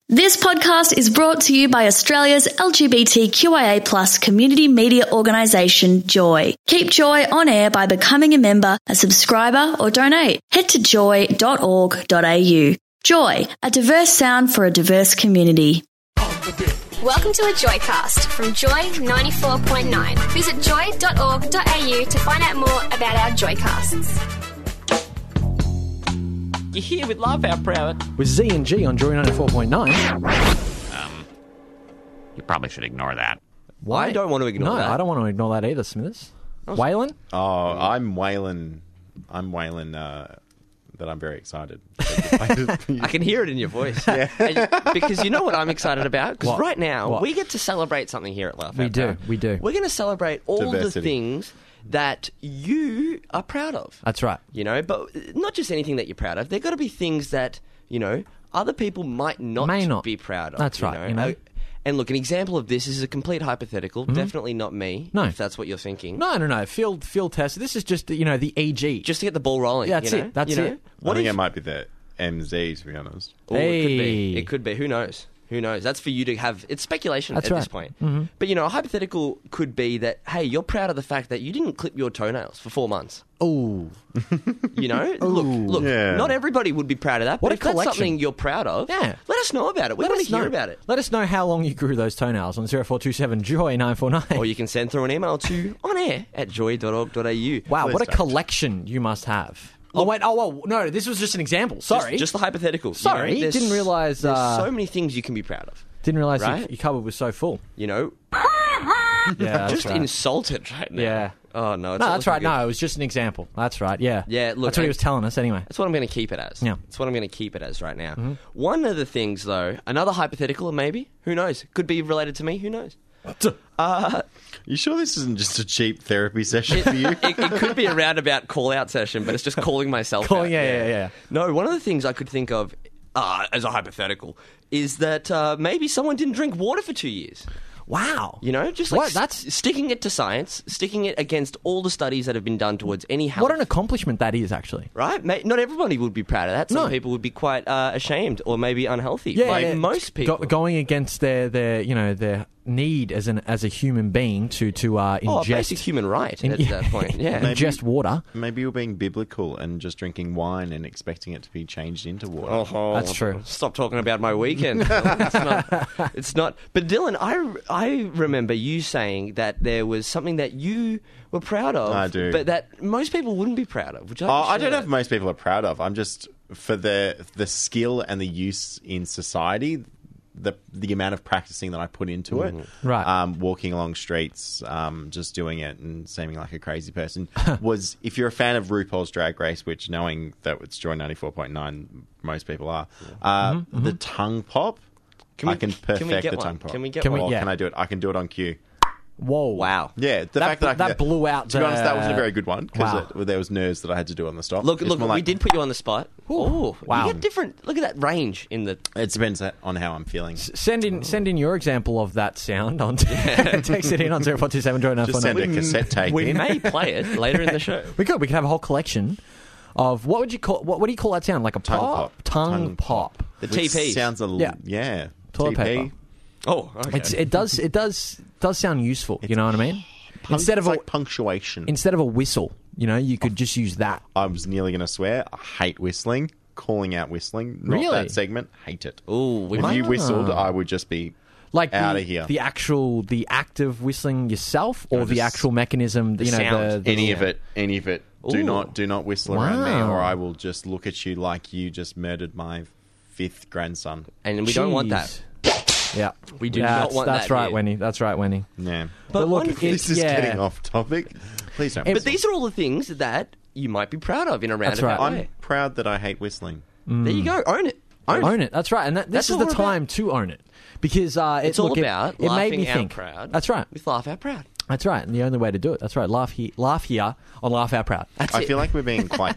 This podcast is brought to you by Australia's LGBTQIA+ community media organisation, Joy. Keep Joy on air by becoming a member, a subscriber or donate. Head to joy.org.au. Joy, a diverse sound for a diverse community. Welcome to a Joycast from Joy 94.9. Visit joy.org.au to find out more about our Joycasts. You're here with Laugh Out Proud. With Z and G on Joy 94.9. You probably should ignore that. Why? I don't want to ignore that. No, I don't want to ignore that either, Smithers. Waylon? Oh, I'm Waylon. That I'm very excited. I can hear it in your voice. And because you know what I'm excited about? Because right now, we get to celebrate something here at Laugh Out Proud. We do. We're going to celebrate all Diversity. the things that you are proud of. That's right. You know, but not just anything that you're proud of. There got to be things that, you know, other people might not be proud of. That's right, you know. And look, an example of this is a complete hypothetical. Definitely not me, No. if that's what you're thinking. No. Field test. This is just, the EG. Just to get the ball rolling. Yeah, that's you know? it. That's You know? it. I think it might be the MZ, to be honest. Ooh, It could be. Hey. It could be. Who knows? Who knows? That's for you to have. It's speculation That's at this right. point. Mm-hmm. But, you know, a hypothetical could be that, hey, you're proud of the fact that you didn't clip your toenails for 4 months. Ooh. You know? Look, Yeah. not everybody would be proud of that. What But a if that's collection. something you're proud of, Yeah. let us know about it. We want to hear about it. Let us know how long you grew those toenails on 0427 Joy 949. Or you can send through an email to onair@joy.org.au. Wow, what a Please don't. collection you must have. No, this was just an example. Sorry. Just the hypothetical. Sorry, you know, didn't realise, There's so many things you can be proud of. Didn't realise Right? your cupboard was so full. You know? Yeah, that's Just right. insulted right now. Yeah. Oh, no. It's No, not that's right. looking good. No, it was just an example. That's right. Yeah. Yeah, look, that's what he and- was telling us anyway. That's what I'm going to keep it as. Yeah. That's what I'm going to keep it as right now. One of the things, though, another hypothetical, maybe, who knows? Could be related to me, who knows? You sure this isn't just a cheap therapy session for you? It could be a roundabout call-out session, but it's just calling myself out. Yeah. No, one of the things I could think of, as a hypothetical, is that maybe someone didn't drink water for 2 years. Wow. You know, just like What? That's sticking it to science, sticking it against all the studies that have been done towards any health. what an accomplishment that is, actually. Right? Not everybody would be proud of that. Some No. people would be quite ashamed or maybe unhealthy. Like most people. going against their need as a human being to ingest basic human right at that point. Yeah. ingest water. Maybe you're being biblical and just drinking wine and expecting it to be changed into water. Oh, That's true. Stop talking about my weekend. It's not. But Dylan, I remember you saying that there was something that you were proud of. I do. But that most people wouldn't be proud of. Would you like to I share don't know that? if most people are proud of. I'm just, for the skill and the use in society, the amount of practicing that I put into it. Right. Walking along streets, just doing it and seeming like a crazy person, was, if you're a fan of RuPaul's Drag Race, which, knowing that it's Joy 94.9, most people are, the tongue pop, I can perfect get the one? tongue pop. Can we get Can we- one? Or yeah. can I do it? I can do it on cue. Whoa. Wow. Yeah, the That- fact that I can that blew out To be honest, that wasn't a the- very good one because Wow. there was nerves that I had to do on the stop. Look, It's more we like- did put you on the spot. Oh, Wow. You get different. Look at that range in the. It depends on how I'm feeling. Send in your example of that sound on text it in on 0427 Joy Just send 949. a cassette tape We in. may play it later in the show. We could have a whole collection of what would you call what do you call that sound? Like a Tongue pop? pop. Tongue Tongue pop. The Which TP sounds a Yeah. yeah. Toilet TP. paper. Oh, okay. It does sound useful, you know what I mean? Instead It's of like punctuation. instead of a whistle, you could just use that. I was nearly going to swear. I hate whistling. Calling out whistling. Not Really? that segment. Hate it. Ooh, we If might. you whistled, I would just be Like Outta here. the act of whistling yourself, or No, the just actual mechanism, the sound. any of it. Any of it. Ooh. Do not whistle around me, Wow. or I will just look at you like you just murdered my 5th grandson. And we don't want that. Jeez. Yeah, We do not want That's that right, here. Wendy. That's right, Wendy. Yeah. But look, one it's, thing- This is getting off topic. Please don't. But But these are all the things that you might be proud of in a That's roundabout right. way. I'm proud that I hate whistling. There you go. Own it. Own it. That's right, and this That's is what the we're time to own it because It's all it about made laughing me out think. proud. That's right. With Laugh Out Proud. That's right, and the only way to do it. That's right. Laugh here on Laugh Out Proud. That's I it. feel like we're being quite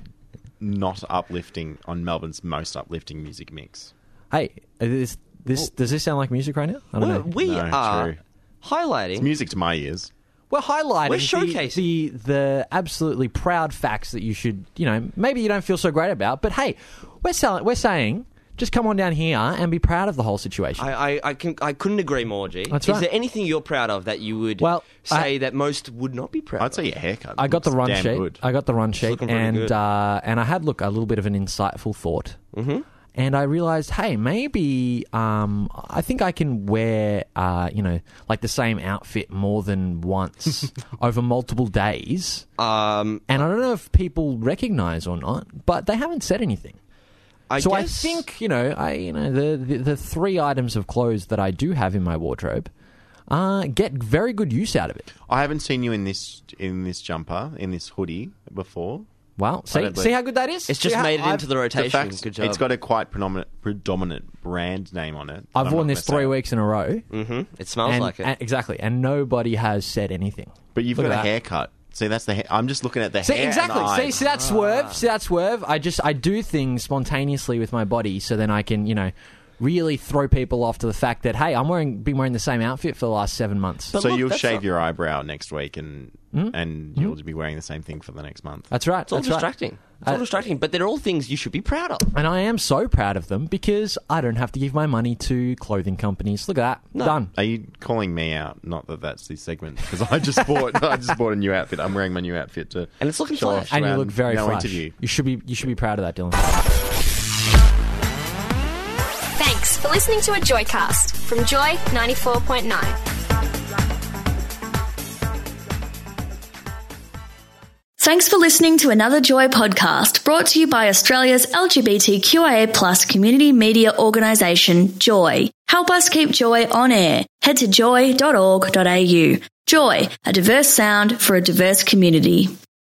not uplifting on Melbourne's most uplifting music mix. Hey, does this sound like music right now? I don't know. We No, are true. highlighting. It's music to my ears. We're highlighting We're showcasing. the absolutely proud facts that you should, maybe you don't feel so great about, but hey, we're saying just come on down here and be proud of the whole situation. I couldn't agree more, G. That's Is right. there anything you're proud of that you would say that most would not be proud of? I'd say your haircut. I got the Looks run damn sheet. good. I got the run sheet, looking pretty and good. and I had a little bit of an insightful thought. Mm-hmm. And I realized, hey, maybe I think I can wear, like the same outfit more than once over multiple days. And I don't know if people recognize or not, but they haven't said anything. I think, the 3 items of clothes that I do have in my wardrobe get very good use out of it. I haven't seen you in this jumper, in this hoodie before. Well, see how good that is? It's just made it into the rotation. The fact Good job. it's got a quite predominant brand name on it. I've worn this 3 weeks in a row. Mm-hmm. It smells like it. Exactly. And nobody has said anything. But you've Look got at a that. haircut. See, that's the hair. I'm just looking at the See, hair. exactly. And eyes. See that swerve? See that swerve? I do things spontaneously with my body, so then I can, really throw people off to the fact that, hey, been wearing the same outfit for the last 7 months. So you'll shave your eyebrow next week, and you'll be wearing the same thing for the next month. That's right. It's all distracting. It's all distracting, but they're all things you should be proud of. And I am so proud of them because I don't have to give my money to clothing companies. Look at that. Done. Are you calling me out? Not that that's this segment, because I just bought a new outfit. I'm wearing my new outfit to And it's looking show flash. off And you around look very no flash. interview. You should be proud of that, Dylan. Thanks for listening to a Joycast from Joy 94.9. Thanks for listening to another Joy podcast brought to you by Australia's LGBTQIA+ community media organisation, Joy. Help us keep Joy on air. Head to joy.org.au. Joy, a diverse sound for a diverse community.